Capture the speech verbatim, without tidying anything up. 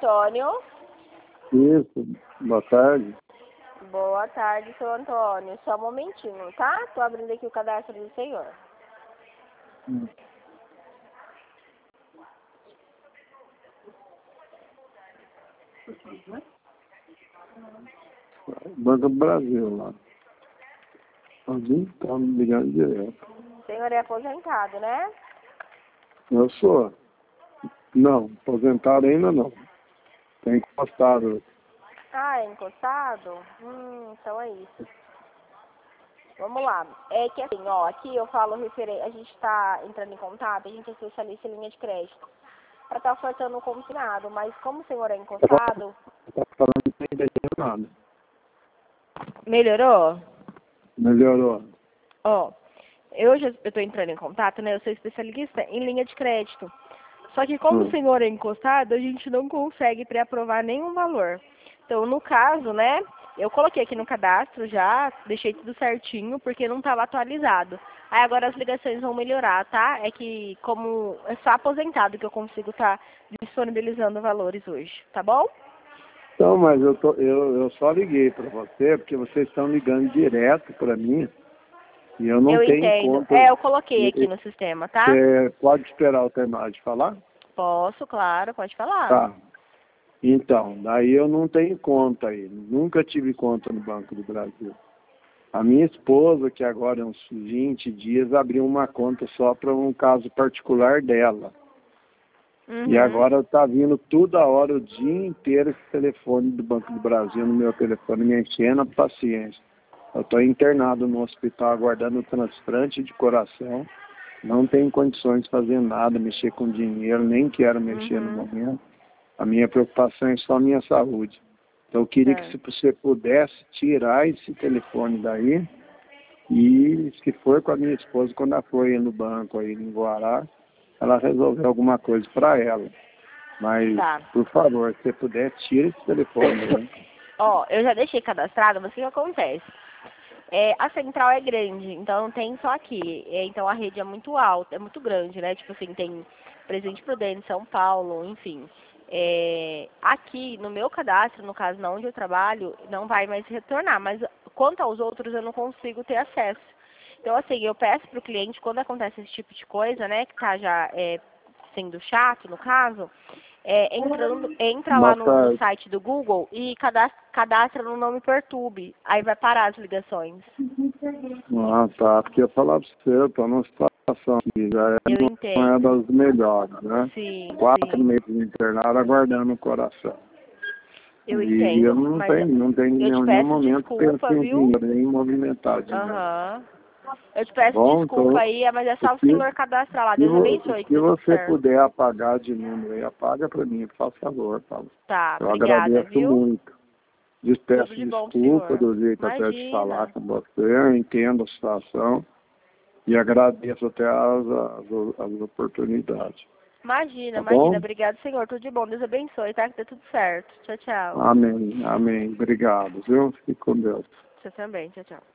Antônio? Isso, boa tarde. Boa tarde, seu Antônio. Só um momentinho, tá? Tô abrindo aqui o cadastro do senhor. Hum. Banco do Brasil lá. Alguém tá me ligando direto. O senhor é aposentado, né? Eu sou. Não, aposentado ainda não. Tem encostado. Ah, é encostado? Hum, então é isso. Vamos lá. É que assim, ó, aqui eu falo referente, a gente tá entrando em contato, a gente é especialista em linha de crédito. Pra estar ofertando um consignado, mas como o senhor é encostado... Tá falando que não entendeu nada. Melhorou? Melhorou. Ó, eu já eu tô entrando em contato, né? Eu sou especialista em linha de crédito. Só que como Hum. o senhor é encostado, a gente não consegue pré-aprovar nenhum valor. Então, no caso, né, eu coloquei aqui no cadastro já, deixei tudo certinho, porque não estava atualizado. Aí agora as ligações vão melhorar, tá? É que como é só aposentado que eu consigo estar disponibilizando valores hoje, tá bom? Então, mas eu, tô, eu, eu só liguei para você porque vocês estão ligando direto para mim e eu não Eu tenho entendo. conta. É, eu coloquei aqui E- no sistema, tá? Você pode esperar eu terminar de falar? Posso, claro, pode falar. Tá. Então, daí eu não tenho conta aí. Nunca tive conta no Banco do Brasil. A minha esposa, que agora é uns vinte dias, abriu uma conta só para um caso particular dela. Uhum. E agora está vindo toda hora, o dia inteiro, esse telefone do Banco do Brasil no meu telefone, me enchendo a paciência. Eu estou internado no hospital aguardando o transplante de coração. Não tenho condições de fazer nada, mexer com dinheiro, nem quero mexer Uhum. no momento. A minha preocupação é só a minha saúde. Então eu queria que Certo. se você pudesse tirar esse telefone daí e se for com a minha esposa, quando ela for ir no banco aí em Guará, ela resolver alguma coisa para ela. Mas, Tá. por favor, se você puder, tira esse telefone daí. Ó, eu já deixei cadastrado, mas o que acontece? É, a central é grande, então não tem só aqui. É, então a rede é muito alta, é muito grande, né? Tipo assim, tem Presidente Prudente, São Paulo, enfim. É, aqui no meu cadastro, no caso, não onde eu trabalho, não vai mais retornar, mas quanto aos outros eu não consigo ter acesso. Então, assim, eu peço para o cliente, quando acontece esse tipo de coisa, né, que tá já é, sendo chato, no caso, é, entrando, entra lá Boa no, no tarde. site do Google e cadastra, cadastra no nome Perturbe. Aí vai parar as ligações. Ah, tá. Porque eu falar para você, eu estou numa situação que já é, Eu não é entendo. das melhores, né? Sim, Quatro sim. meses internado aguardando o coração. Eu E eu entendo. não Mas tenho, não tenho em eu te nenhum peço momento desculpa, penso em viu? dinheiro, nem em movimentar dinheiro. Aham. Eu te Tá peço bom? desculpa Então, aí, mas é o só o que, senhor cadastrar lá. se, Deus vo- abençoe, que se dê tudo você certo. puder apagar de número aí, apaga para mim, por favor, Paulo. Tá, Eu obrigada, agradeço viu? muito. Des- Tudo Peço de bom pro desculpa senhor. do jeito até de falar Imagina. com você, eu entendo a situação e agradeço até as, as, as oportunidades. Imagina, Tá imagina. bom? Obrigado, senhor. Tudo de bom. Deus abençoe, tá? Que dê tudo certo. Tchau, tchau. Amém, amém. Obrigado, viu? Fique com Deus. Você também. Tchau, tchau.